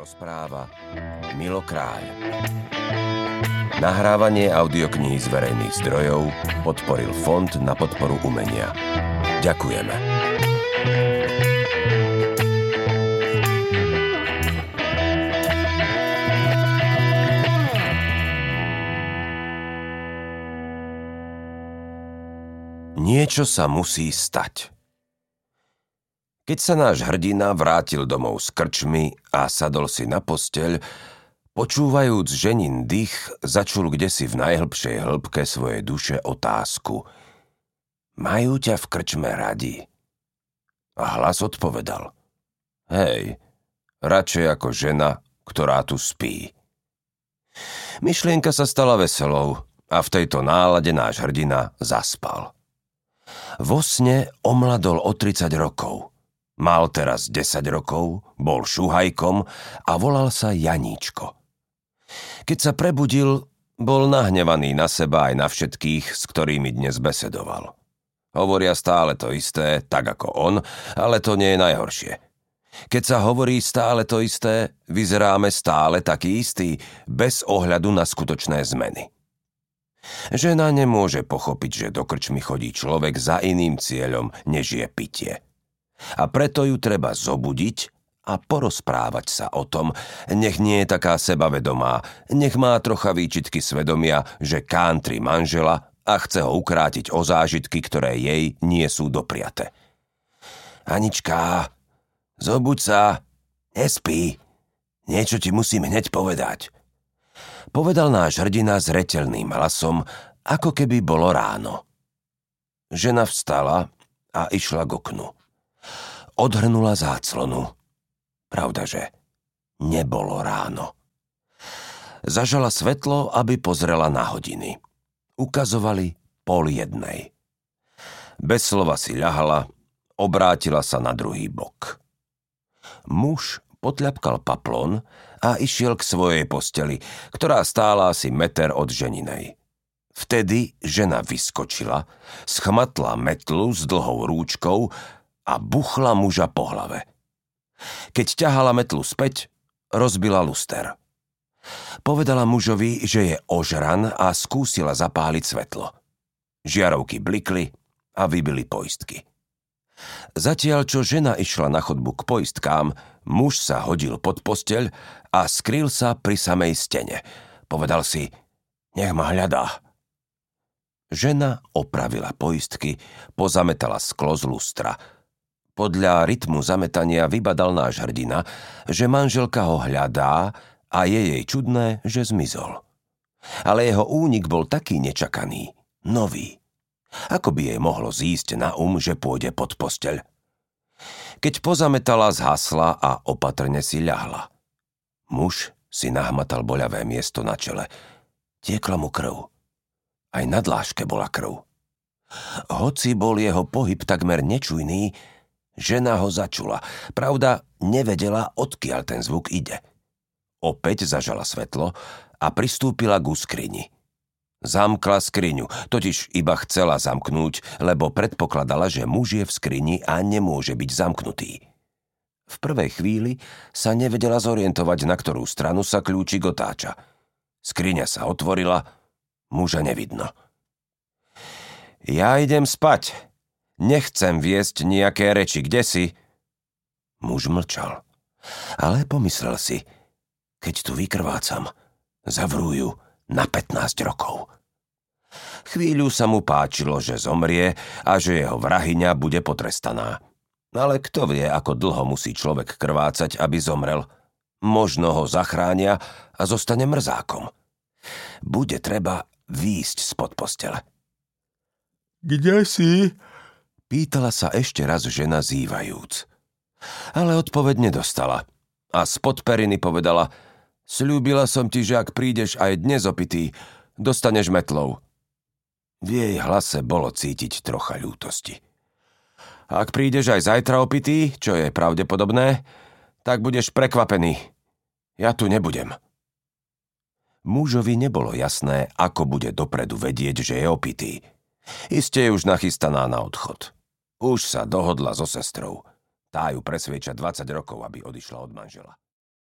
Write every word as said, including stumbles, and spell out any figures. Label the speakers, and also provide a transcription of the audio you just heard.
Speaker 1: Rozpráva Milo Kráľ. Nahrávanie audiokníh z verejných zdrojov podporil Fond na podporu umenia. Ďakujeme. Niečo sa musí stať. Keď sa náš hrdina vrátil domov z krčmy a sadol si na posteľ, počúvajúc ženin dých, začul kdesi v najhlbšej hĺbke svojej duše otázku. Majú ťa v krčme radi? A hlas odpovedal. Hej, radšej ako žena, ktorá tu spí. Myšlienka sa stala veselou a v tejto nálade náš hrdina zaspal. Vo sne omladol o tridsať rokov. Mal teraz desať rokov, bol šuhajkom a volal sa Janíčko. Keď sa prebudil, bol nahnevaný na seba aj na všetkých, s ktorými dnes besedoval. Hovoria stále to isté, tak ako on, ale to nie je najhoršie. Keď sa hovorí stále to isté, vyzeráme stále taký istý, bez ohľadu na skutočné zmeny. Žena nemôže pochopiť, že do krčmy chodí človek za iným cieľom, než je pitie. A preto ju treba zobudiť a porozprávať sa o tom, nech nie je taká sebavedomá, nech má trocha výčitky svedomia, že kántri manžela a chce ho ukrátiť o zážitky, ktoré jej nie sú dopriate. Anička, zobuď sa, nespí, niečo ti musím hneď povedať. Povedal náš hrdina zreteľným hlasom, ako keby bolo ráno. Žena vstala a išla k oknu. Odhrnula záclonu. Pravdaže, nebolo ráno. Zažala svetlo, aby pozrela na hodiny. Ukazovali pol jednej. Bez slova si ľahala, obrátila sa na druhý bok. Muž potľapkal paplon a išiel k svojej posteli, ktorá stála asi meter od ženinej. Vtedy žena vyskočila, schmatla metlu s dlhou rúčkou a buchla muža po hlave. Keď ťahala metlu späť, rozbila luster. Povedala mužovi, že je ožran a skúsila zapáliť svetlo. Žiarovky blikli a vybili poistky. Zatiaľ, čo žena išla na chodbu k poistkám, muž sa hodil pod posteľ a skryl sa pri samej stene. Povedal si, nech ma hľadá. Žena opravila poistky, pozametala sklo z lustra. Podľa rytmu zametania vybadal náš hrdina, že manželka ho hľadá a je jej čudné, že zmizol. Ale jeho únik bol taký nečakaný, nový. Ako by jej mohlo zísť na um, že pôjde pod posteľ? Keď pozametala, zhasla a opatrne si ľahla. Muž si nahmatal boľavé miesto na čele. Tiekla mu krv. Aj na dláške bola krv. Hoci bol jeho pohyb takmer nečujný, žena ho začula. Pravda, nevedela, odkiaľ ten zvuk ide. Opäť zažala svetlo a pristúpila ku skrini. Zamkla skriňu, totiž iba chcela zamknúť, lebo predpokladala, že muž je v skrini a nemôže byť zamknutý. V prvej chvíli sa nevedela zorientovať, na ktorú stranu sa kľúčik otáča. Skriňa sa otvorila, muža nevidno. Ja idem spať. Nechcem viesť nejaké reči, kde si? Muž mlčal, ale pomyslel si, keď tu vykrvácam, zavrú ju na pätnásť rokov. Chvíľu sa mu páčilo, že zomrie a že jeho vrahyňa bude potrestaná. Ale kto vie, ako dlho musí človek krvácať, aby zomrel? Možno ho zachránia a zostane mrzákom. Bude treba výjsť spod postele. Kde si? Pýtala sa ešte raz žena zývajúc. Ale odpoveď nedostala. A spod periny povedala, sľúbila som ti, že ak prídeš aj dnes opitý, dostaneš metlou. V jej hlase bolo cítiť trocha ľútosti. Ak prídeš aj zajtra opitý, čo je pravdepodobné, tak budeš prekvapený. Ja tu nebudem. Mužovi nebolo jasné, ako bude dopredu vedieť, že je opitý. Iste je už nachystaná na odchod. Už sa dohodla so sestrou. Tá ju presvieča dvadsať rokov, aby odišla od manžela.